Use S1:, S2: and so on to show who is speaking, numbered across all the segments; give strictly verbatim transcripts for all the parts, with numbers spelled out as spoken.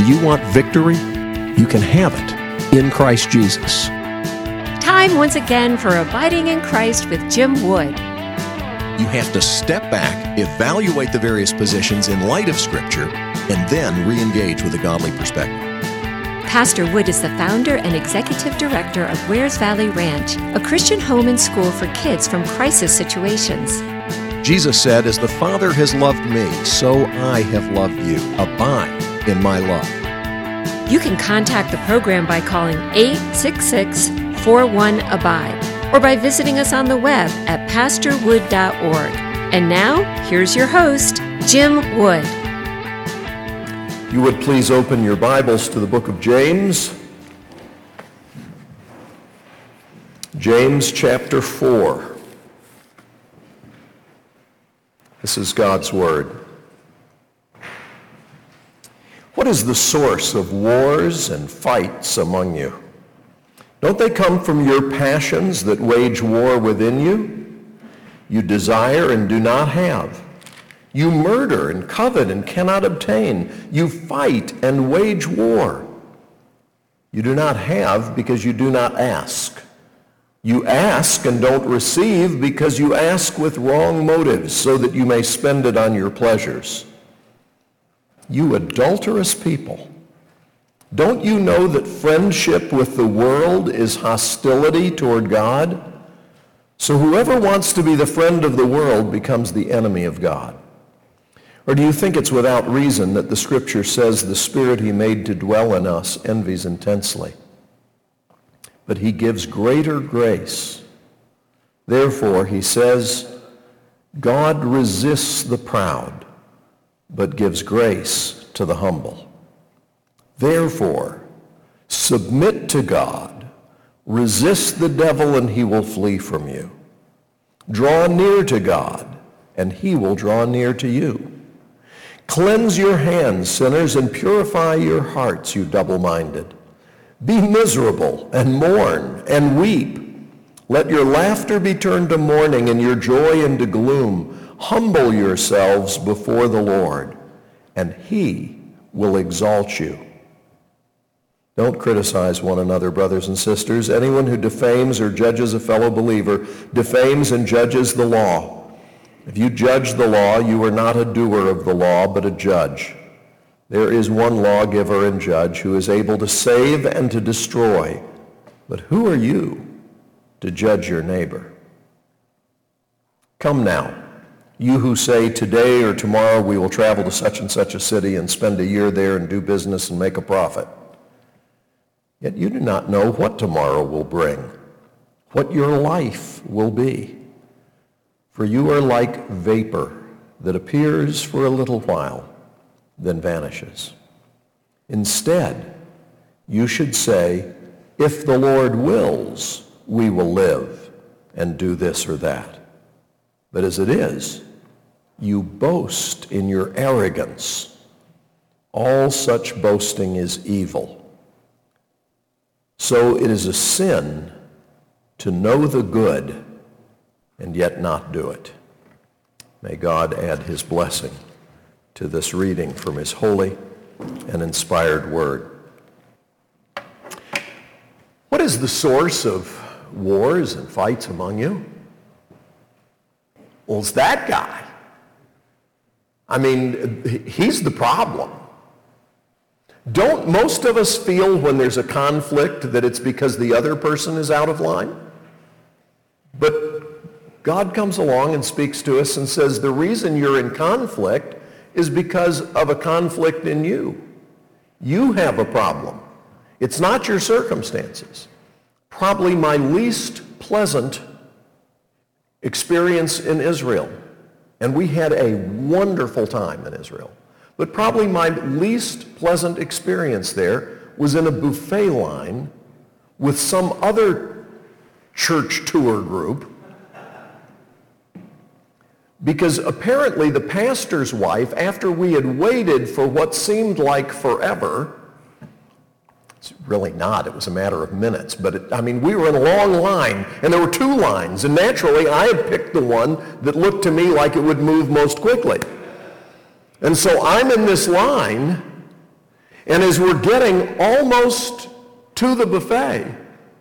S1: Do you want victory? You can have it in Christ Jesus.
S2: Time once again for Abiding in Christ with Jim Wood.
S1: You have to step back, evaluate the various positions in light of Scripture, and then re-engage with a godly perspective.
S2: Pastor Wood is the founder and executive director of Wares Valley Ranch, a Christian home and school for kids from crisis situations.
S1: Jesus said, "As the Father has loved me, so I have loved you. Abide in my love."
S2: You can contact the program by calling eight six six, four one, ABIDE or by visiting us on the web at pastor wood dot org. And now, here's your host, Jim Wood.
S3: You would please open your Bibles to the book of James. James chapter four. This is God's Word. What is the source of wars and fights among you? Don't they come from your passions that wage war within you? You desire and do not have. You murder and covet and cannot obtain. You fight and wage war. You do not have because you do not ask. You ask and don't receive because you ask with wrong motives so that you may spend it on your pleasures. You adulterous people, don't you know that friendship with the world is hostility toward God? So whoever wants to be the friend of the world becomes the enemy of God. Or do you think it's without reason that the Scripture says the Spirit he made to dwell in us envies intensely? But he gives greater grace. Therefore, he says, God resists the proud, but gives grace to the humble. Therefore, submit to God, resist the devil, and he will flee from you. Draw near to God, and he will draw near to you. Cleanse your hands, sinners, and purify your hearts, you double-minded. Be miserable, and mourn, and weep. Let your laughter be turned to mourning, and your joy into gloom. Humble yourselves before the Lord, and he will exalt you. Don't criticize one another, brothers and sisters. Anyone who defames or judges a fellow believer defames and judges the law. If you judge the law, you are not a doer of the law, but a judge. There is one lawgiver and judge who is able to save and to destroy. But who are you to judge your neighbor? Come now, you who say today or tomorrow we will travel to such and such a city and spend a year there and do business and make a profit. Yet you do not know what tomorrow will bring, what your life will be. For you are like vapor that appears for a little while, then vanishes. Instead, you should say, if the Lord wills, we will live and do this or that. But as it is, you boast in your arrogance. All such boasting is evil. So it is a sin to know the good and yet not do it. May God add his blessing to this reading from his holy and inspired word. What is the source of wars and fights among you? Well, it's that guy. I mean, he's the problem. Don't most of us feel when there's a conflict that it's because the other person is out of line? But God comes along and speaks to us and says the reason you're in conflict is because of a conflict in you. You have a problem. It's not your circumstances. Probably my least pleasant experience in Israel, and we had a wonderful time in Israel, but probably my least pleasant experience there was in a buffet line with some other church tour group, because apparently the pastor's wife, after we had waited for what seemed like forever, it's really not, it was a matter of minutes, but it, I mean, we were in a long line, and there were two lines, and naturally I had picked the one that looked to me like it would move most quickly. And so I'm in this line, And as we're getting almost to the buffet,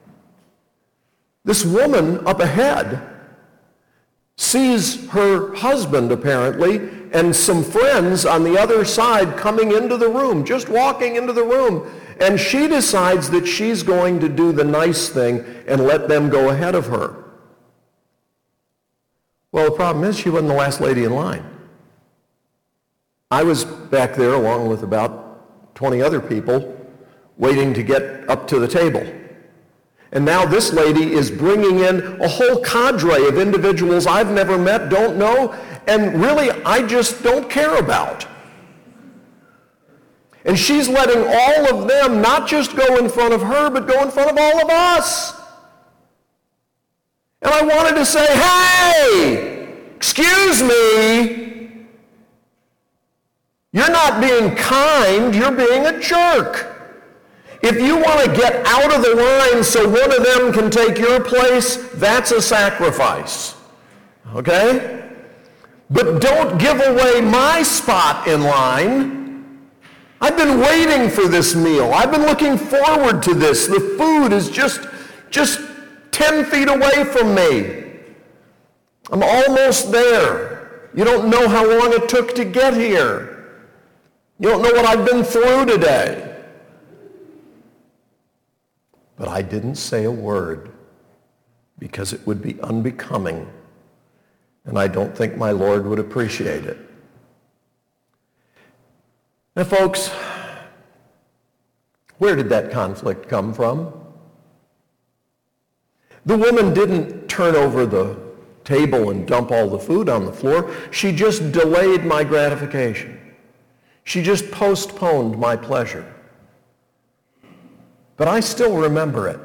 S3: this woman up ahead sees her husband, apparently, and some friends on the other side coming into the room, just walking into the room. And she decides that she's going to do the nice thing and let them go ahead of her. Well, the problem is she wasn't the last lady in line. I was back there along with about twenty other people waiting to get up to the table. And now this lady is bringing in a whole cadre of individuals I've never met, don't know, and really I just don't care about. And she's letting all of them not just go in front of her, but go in front of all of us. And I wanted to say, hey, excuse me, you're not being kind, you're being a jerk. If you want to get out of the line so one of them can take your place, that's a sacrifice. Okay? But don't give away my spot in line. I've been waiting for this meal. I've been looking forward to this. The food is just, just ten feet away from me. I'm almost there. You don't know how long it took to get here. You don't know what I've been through today. But I didn't say a word because it would be unbecoming, and I don't think my Lord would appreciate it. Now, folks, where did that conflict come from? The woman didn't turn over the table and dump all the food on the floor. She just delayed my gratification. She just postponed my pleasure. But I still remember it.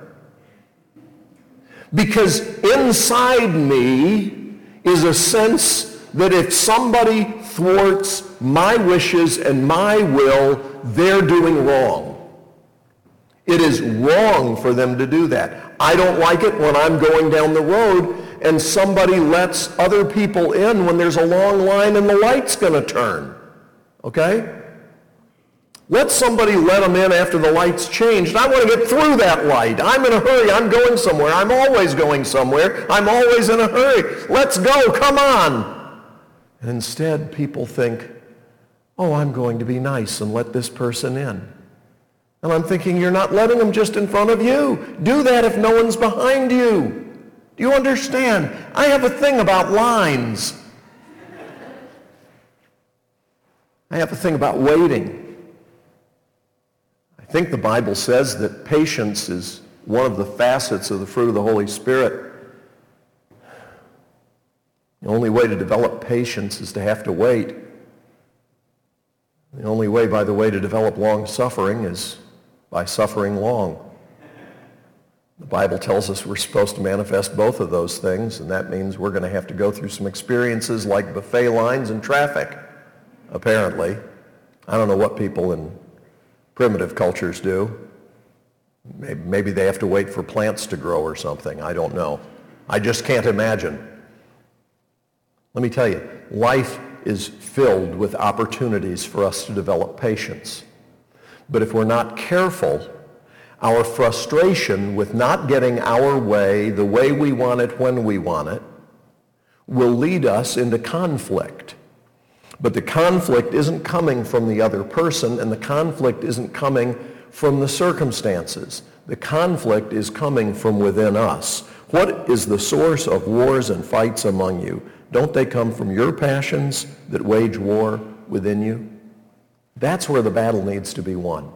S3: Because inside me is a sense that if somebody thwarts my wishes and my will, they're doing wrong. It is wrong for them to do that. I don't like it when I'm going down the road and somebody lets other people in when there's a long line and the light's going to turn. Okay? Let somebody let them in after the light's changed. I want to get through that light. I'm in a hurry. I'm going somewhere. I'm always going somewhere. I'm always in a hurry. Let's go. Come on. And instead, people think, oh, I'm going to be nice and let this person in. And I'm thinking, you're not letting them just in front of you. Do that if no one's behind you. Do you understand? I have a thing about lines. I have a thing about waiting. I think the Bible says that patience is one of the facets of the fruit of the Holy Spirit. The only way to develop patience is to have to wait. The only way, by the way, to develop long suffering is by suffering long. The Bible tells us we're supposed to manifest both of those things, and that means we're going to have to go through some experiences like buffet lines and traffic, apparently. I don't know what people in primitive cultures do. Maybe, maybe they have to wait for plants to grow or something. I don't know. I just can't imagine. Let me tell you, life is filled with opportunities for us to develop patience. But if we're not careful, our frustration with not getting our way the way we want it when we want it will lead us into conflict. But the conflict isn't coming from the other person, and the conflict isn't coming from the circumstances. The conflict is coming from within us. What is the source of wars and fights among you? Don't they come from your passions that wage war within you? That's where the battle needs to be won.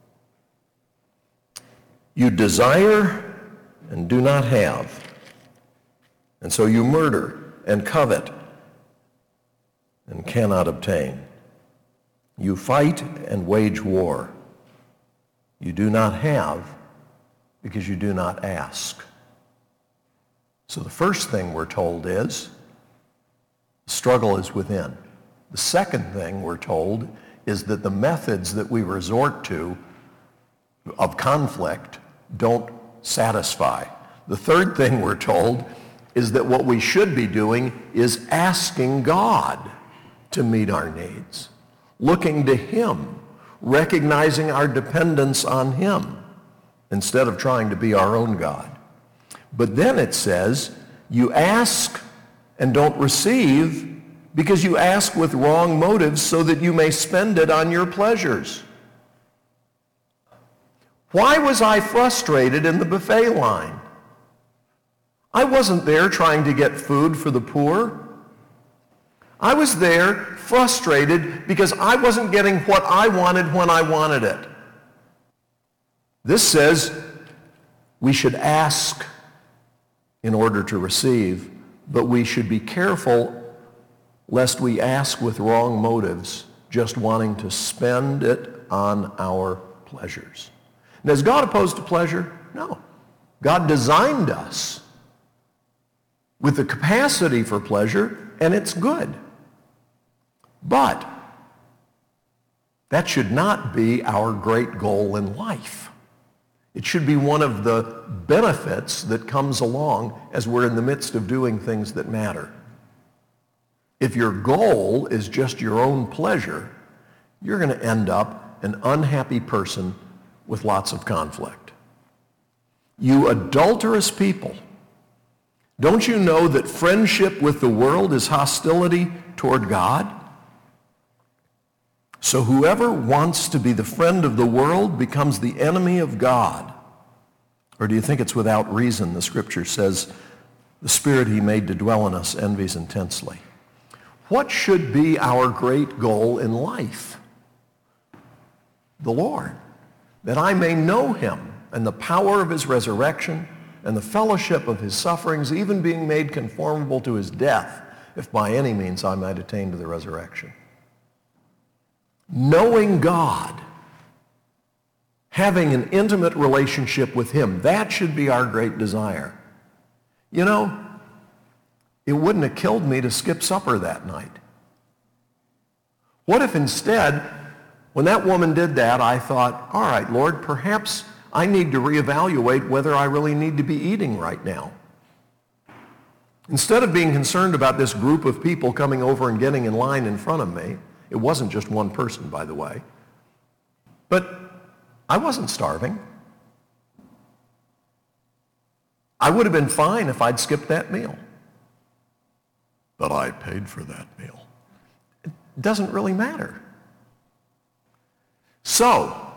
S3: You desire and do not have, and so you murder and covet and cannot obtain. You fight and wage war. You do not have because you do not ask. So the first thing we're told is the struggle is within. The second thing we're told is that the methods that we resort to of conflict don't satisfy. The third thing we're told is that what we should be doing is asking God to meet our needs, looking to him recognizing our dependence on him instead of trying to be our own God. But then it says, you ask and don't receive because you ask with wrong motives so that you may spend it on your pleasures. Why was I frustrated in the buffet line? I wasn't there trying to get food for the poor. I was there frustrated because I wasn't getting what I wanted when I wanted it. This says we should ask in order to receive, but we should be careful lest we ask with wrong motives, just wanting to spend it on our pleasures. And is God opposed to pleasure? No. God designed us with the capacity for pleasure, and it's good. But that should not be our great goal in life. It should be one of the benefits that comes along as we're in the midst of doing things that matter. If your goal is just your own pleasure, you're going to end up an unhappy person with lots of conflict. You adulterous people, don't you know that friendship with the world is hostility toward God? So whoever wants to be the friend of the world becomes the enemy of God. Or do you think it's without reason the scripture says, the spirit he made to dwell in us envies intensely? What should be our great goal in life? The Lord, that I may know him and the power of his resurrection and the fellowship of his sufferings, even being made conformable to his death, if by any means I might attain to the resurrection. Knowing God, having an intimate relationship with him, that should be our great desire. You know, it wouldn't have killed me to skip supper that night. What if instead, when that woman did that, I thought, all right, Lord, perhaps I need to reevaluate whether I really need to be eating right now. Instead of being concerned about this group of people coming over and getting in line in front of me, it wasn't just one person, by the way, but I wasn't starving. I would have been fine if I'd skipped that meal. But I paid for that meal. It doesn't really matter. So,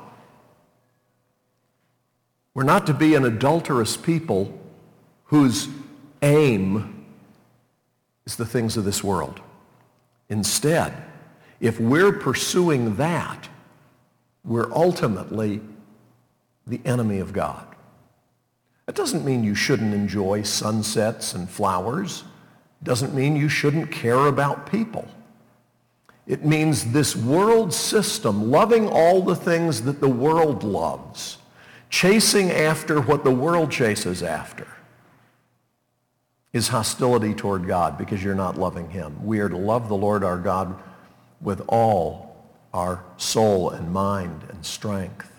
S3: we're not to be an adulterous people whose aim is the things of this world. Instead, if we're pursuing that, we're ultimately the enemy of God. That doesn't mean you shouldn't enjoy sunsets and flowers. It doesn't mean you shouldn't care about people. It means this world system, loving all the things that the world loves, chasing after what the world chases after, is hostility toward God because you're not loving him. We are to love the Lord our God with all our soul and mind and strength.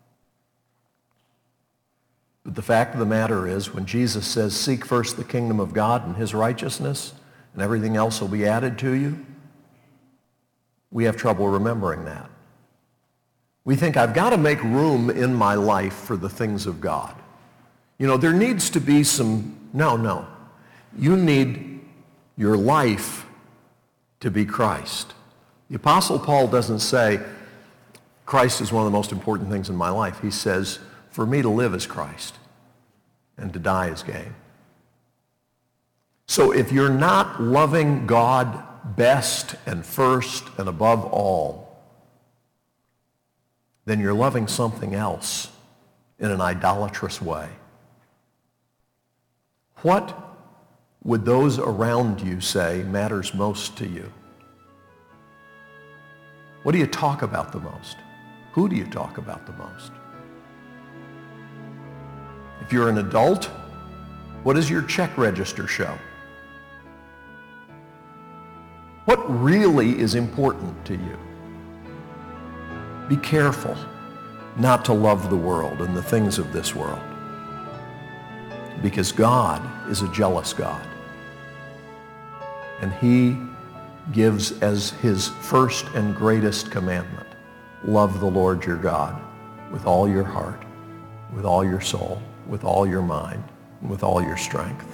S3: But the fact of the matter is, when Jesus says, seek first the kingdom of God and his righteousness, and everything else will be added to you, we have trouble remembering that. We think, I've got to make room in my life for the things of God. You know, there needs to be some, no, no. You need your life to be Christ. The Apostle Paul doesn't say, Christ is one of the most important things in my life. He says, for me to live is Christ, and to die is gain. So if you're not loving God best and first and above all, then you're loving something else in an idolatrous way. What would those around you say matters most to you? What do you talk about the most? Who do you talk about the most? If you're an adult, what does your check register show? What really is important to you? Be careful not to love the world and the things of this world, because God is a jealous God, and he gives as his first and greatest commandment, love the Lord your God with all your heart, with all your soul, with all your mind, and with all your strength.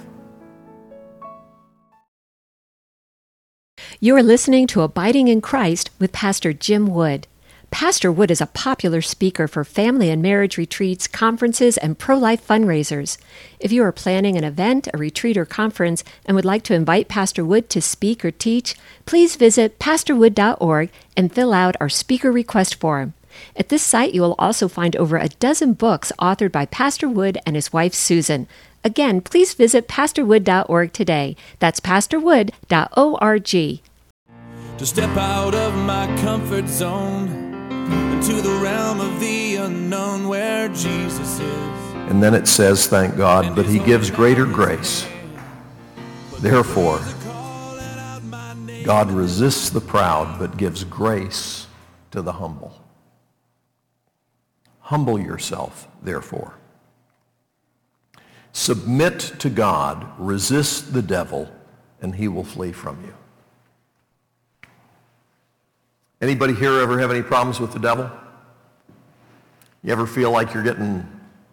S2: You are listening to Abiding in Christ with Pastor Jim Wood. Pastor Wood is a popular speaker for family and marriage retreats, conferences, and pro-life fundraisers. If you are planning an event, a retreat, or conference and would like to invite Pastor Wood to speak or teach, please visit pastor wood dot org and fill out our speaker request form. At this site, you will also find over a dozen books authored by Pastor Wood and his wife, Susan. Again, please visit pastor wood dot org today. That's pastor wood dot org.
S4: To step out of my comfort zone into the realm of the unknown where Jesus is.
S3: And then it says, thank God, but he gives greater grace. Therefore, God resists the proud, but gives grace to the humble. Humble yourself, therefore. Submit to God, resist the devil, and he will flee from you. Anybody here ever have any problems with the devil? You ever feel like you're getting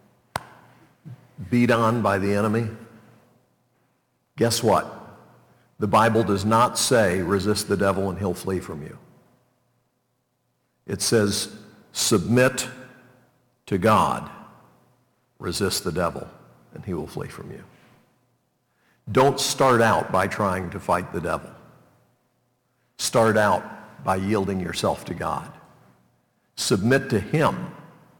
S3: beat on by the enemy? Guess what? The Bible does not say resist the devil and he'll flee from you. It says submit to God, resist the devil, and he will flee from you. Don't start out by trying to fight the devil. Start out by yielding yourself to God. Submit to him.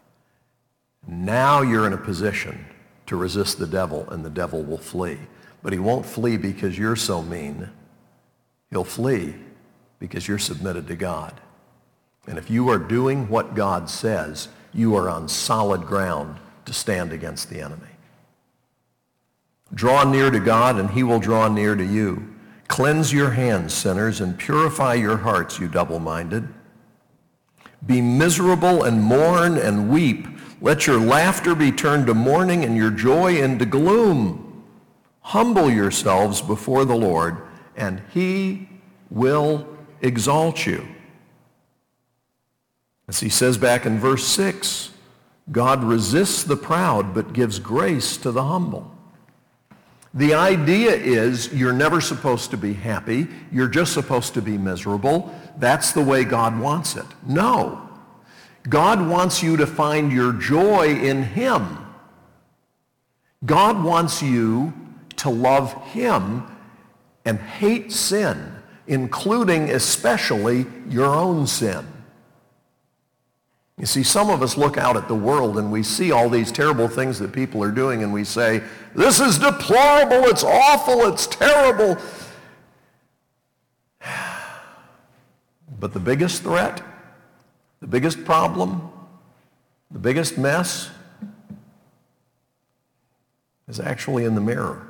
S3: Now you're in a position to resist the devil, and the devil will flee. But he won't flee because you're so mean. He'll flee because you're submitted to God. And if you are doing what God says, you are on solid ground to stand against the enemy. Draw near to God, and he will draw near to you. Cleanse your hands, sinners, and purify your hearts, you double-minded. Be miserable and mourn and weep. Let your laughter be turned to mourning and your joy into gloom. Humble yourselves before the Lord, and he will exalt you. As he says back in verse six, God resists the proud but gives grace to the humble. The idea is you're never supposed to be happy. You're just supposed to be miserable. That's the way God wants it. No. God wants you to find your joy in him. God wants you to love him and hate sin, including especially your own sin. You see, some of us look out at the world and we see all these terrible things that people are doing and we say, this is deplorable, it's awful, it's terrible. But the biggest threat, the biggest problem, the biggest mess is actually in the mirror.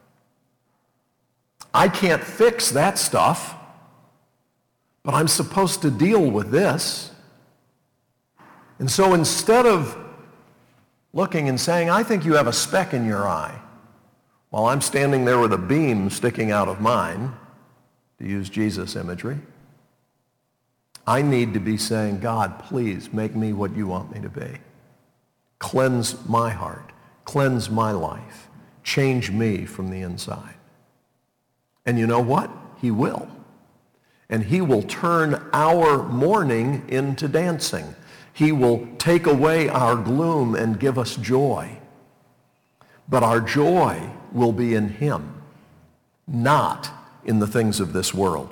S3: I can't fix that stuff, but I'm supposed to deal with this. And so instead of looking and saying, I think you have a speck in your eye, while I'm standing there with a beam sticking out of mine, to use Jesus imagery, I need to be saying, God, please make me what you want me to be. Cleanse my heart. Cleanse my life. Change me from the inside. And you know what? He will. And he will turn our mourning into dancing. He will take away our gloom and give us joy. But our joy will be in him, not in the things of this world.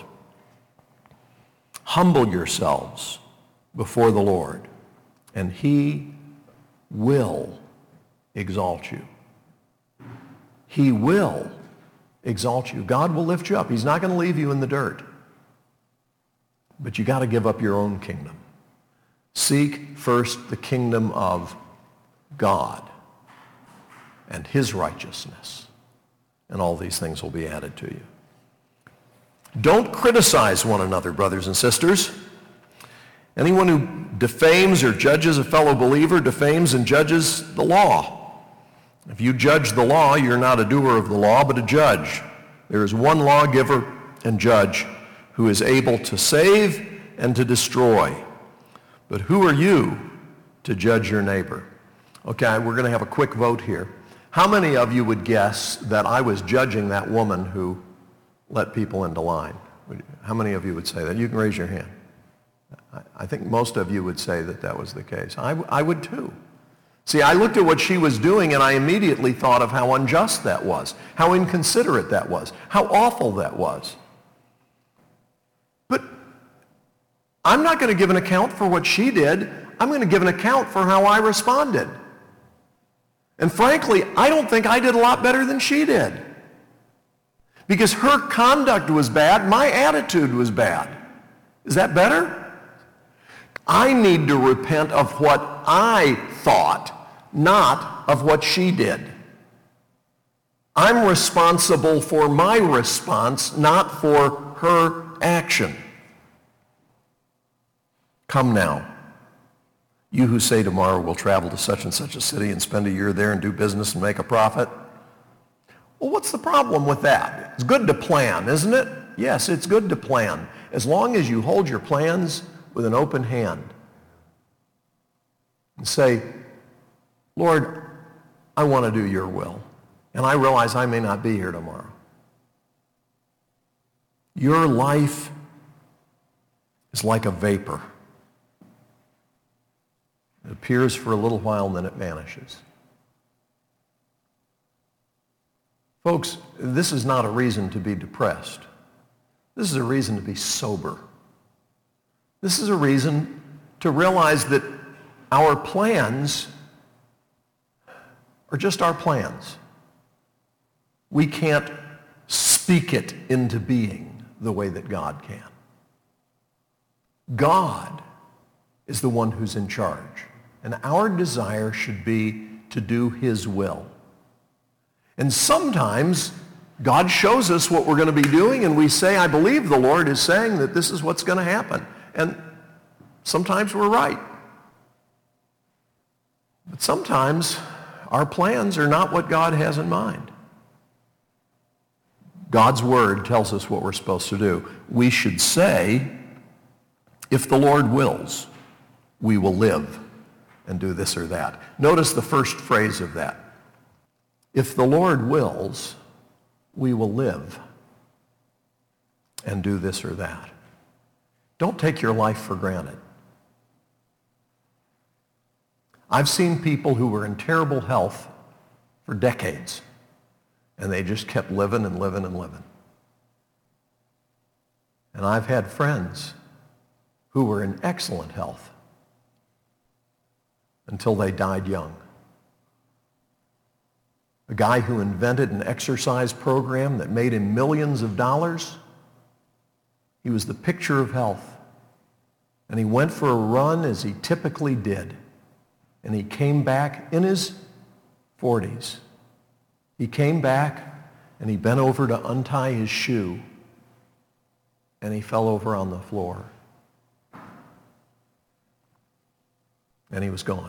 S3: Humble yourselves before the Lord, and he will exalt you. He will exalt you. God will lift you up. He's not going to leave you in the dirt. But you got to give up your own kingdom. Seek first the kingdom of God and his righteousness, and all these things will be added to you. Don't criticize one another, brothers and sisters. Anyone who defames or judges a fellow believer defames and judges the law. If you judge the law, you're not a doer of the law, but a judge. There is one lawgiver and judge who is able to save and to destroy. But who are you to judge your neighbor? Okay, we're going to have a quick vote here. How many of you would guess that I was judging that woman who let people into line? How many of you would say that? You can raise your hand. I think most of you would say that that was the case. I, I would too. See, I looked at what she was doing and I immediately thought of how unjust that was, how inconsiderate that was, how awful that was. But I'm not going to give an account for what she did. I'm going to give an account for how I responded. And frankly, I don't think I did a lot better than she did. Because her conduct was bad, my attitude was bad. Is that better? I need to repent of what I thought, not of what she did. I'm responsible for my response, not for her action. Come now. You who say tomorrow we'll travel to such and such a city and spend a year there and do business and make a profit. Well, what's the problem with that? It's good to plan, isn't it? Yes, it's good to plan, as long as you hold your plans with an open hand and say, Lord, I want to do your will, and I realize I may not be here tomorrow. Your life is like a vapor. It appears for a little while and then it vanishes. Folks, this is not a reason to be depressed. This is a reason to be sober. This is a reason to realize that our plans are just our plans. We can't speak it into being the way that God can. God is the one who's in charge. And our desire should be to do his will. And sometimes God shows us what we're going to be doing and we say, I believe the Lord is saying that this is what's going to happen. And sometimes we're right. But sometimes our plans are not what God has in mind. God's word tells us what we're supposed to do. We should say, if the Lord wills, we will live and do this or that. Notice the first phrase of that. If the Lord wills, we will live and do this or that. Don't take your life for granted. I've seen people who were in terrible health for decades, and they just kept living and living and living. And I've had friends who were in excellent health until they died young. A guy who invented an exercise program that made him millions of dollars, he was the picture of health. And he went for a run as he typically did. And he came back in his forties. He came back and he bent over to untie his shoe and he fell over on the floor. And he was gone.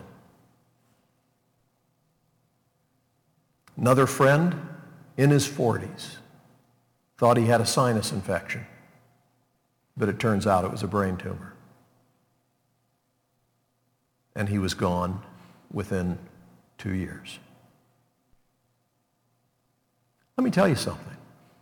S3: Another friend in his forties thought he had a sinus infection, but it turns out it was a brain tumor. And he was gone within two years. Let me tell you something.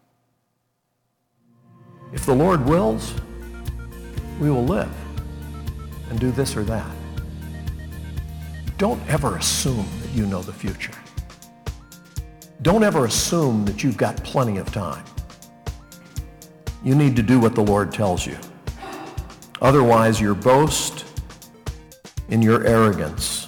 S3: If the Lord wills, we will live and do this or that. Don't ever assume that you know the future. Don't ever assume that you've got plenty of time. You need to do what the Lord tells you. Otherwise, your boast in your arrogance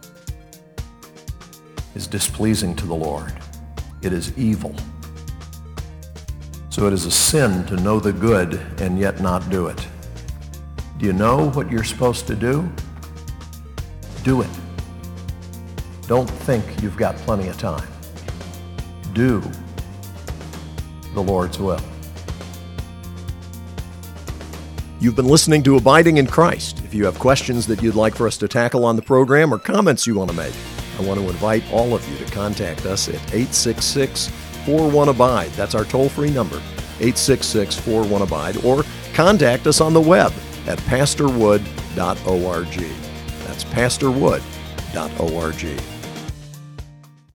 S3: is displeasing to the Lord. It is evil. So it is a sin to know the good and yet not do it. Do you know what you're supposed to do? Do it. Don't think you've got plenty of time. Do the Lord's will.
S1: You've been listening to Abiding in Christ. If you have questions that you'd like for us to tackle on the program or comments you want to make, I want to invite all of you to contact us at eight six six, four one, abide. That's our toll-free number, eight six six, four one, abide, or contact us on the web at pastor wood dot org. That's pastor wood dot org.